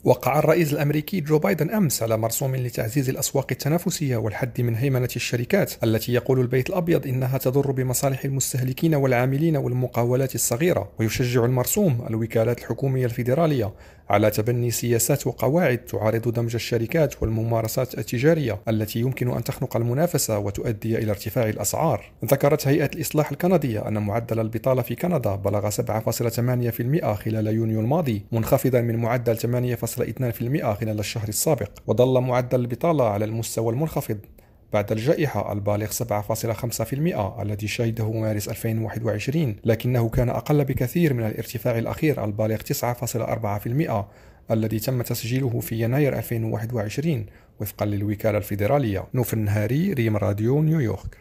وقع الرئيس الأمريكي جو بايدن أمس على مرسوم لتعزيز الأسواق التنافسية والحد من هيمنة الشركات التي يقول البيت الأبيض إنها تضر بمصالح المستهلكين والعاملين والمقاولات الصغيرة، ويشجع المرسوم الوكالات الحكومية الفيدرالية على تبني سياسات وقواعد تعارض دمج الشركات والممارسات التجارية التي يمكن أن تخنق المنافسة وتؤدي إلى ارتفاع الأسعار. ذكرت هيئة الإصلاح الكندية أن معدل البطالة في كندا بلغ 7.8% خلال يونيو الماضي، منخفضا من معدل 8.2% خلال الشهر السابق، وظل معدل البطالة على المستوى المنخفض بعد الجائحة البالغ 7.5% الذي شهده مارس 2021، لكنه كان أقل بكثير من الارتفاع الأخير البالغ 9.4% الذي تم تسجيله في يناير 2021 وفقا للوكالة الفيدرالية. نوف النهاري، ريم راديو، نيويورك.